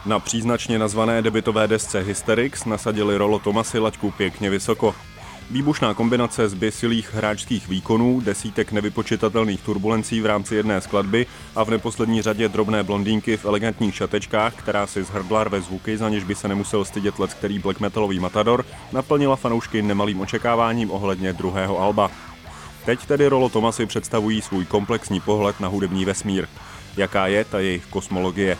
Na příznačně nazvané debutové desce Hysterix nasadili Rollo Thomasy laťku pěkně vysoko. Výbušná kombinace zběsilých hráčských výkonů, desítek nevypočitatelných turbulencí v rámci jedné skladby a v neposlední řadě drobné blondýnky v elegantních šatečkách, která si z hrdla rve zvuky, za něž by se nemusel stydět leckterý black metalový matador, naplnila fanoušky nemalým očekáváním ohledně druhého alba. Teď tedy Rollo Thomasy představují svůj komplexní pohled na hudební vesmír. Jaká je ta jejich kosmologie?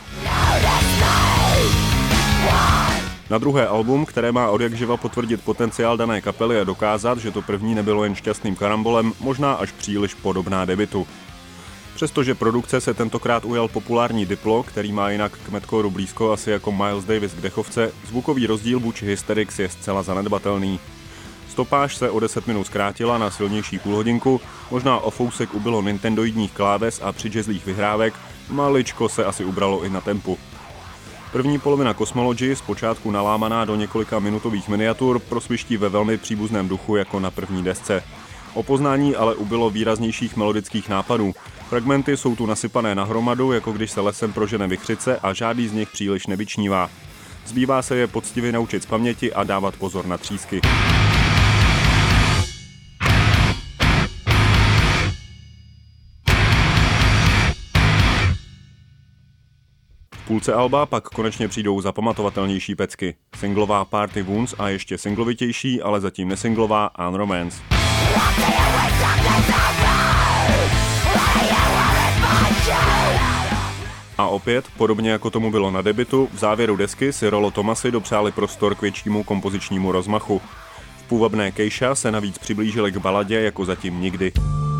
Na druhé album, které má odjakživa potvrdit potenciál dané kapely a dokázat, že to první nebylo jen šťastným karambolem, možná až příliš podobná debutu. Přestože produkce se tentokrát ujal populární Diplo, který má jinak k metalcoru blízko asi jako Miles Davis k dechovce, zvukový rozdíl vůči Hysterix je zcela zanedbatelný. Stopáž se o 10 minut zkrátila na silnější půlhodinku, možná o fousek ubylo nintendoidních kláves a přidžezlých vyhrávek, maličko se asi ubralo i na tempu. První polovina Cosmology, zpočátku nalámaná do několika minutových miniatur, prosviští ve velmi příbuzném duchu jako na první desce. O poznání ale ubylo výraznějších melodických nápadů. Fragmenty jsou tu nasypané na hromadu, jako když se lesem prožene vichřice a žádný z nich příliš nevyčnívá. Zbývá se je poctivě naučit z paměti a dávat pozor na třísky. V půlce alba pak konečně přijdou zapamatovatelnější pecky. Singlová Party Wounds a ještě singlovitější, ale zatím nesinglová On Romance. A opět, podobně jako tomu bylo na debutu, v závěru desky si Rollo Thomasy dopřáli prostor k většímu kompozičnímu rozmachu. V půvabné Keisha se navíc přiblížili k baladě jako zatím nikdy.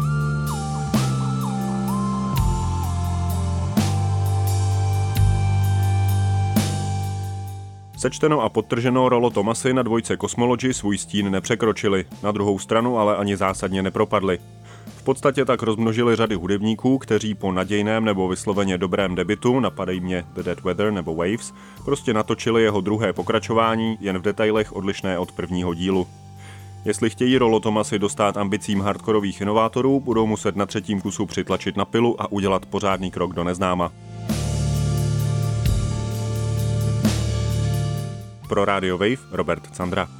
Sečteno a podtrženo, Rollo Thomasy na dvojce Cosmology svůj stín nepřekročili, na druhou stranu ale ani zásadně nepropadli. V podstatě tak rozmnožili řady hudebníků, kteří po nadějném nebo vysloveně dobrém debutu, napadají mě The Dead Weather nebo Waves, prostě natočili jeho druhé pokračování, jen v detailech odlišné od prvního dílu. Jestli chtějí Rollo Thomasy dostát ambicím hardkorových inovátorů, budou muset na třetím kusu přitlačit na pilu a udělat pořádný krok do neznáma. Pro Radio Wave Robert Candra.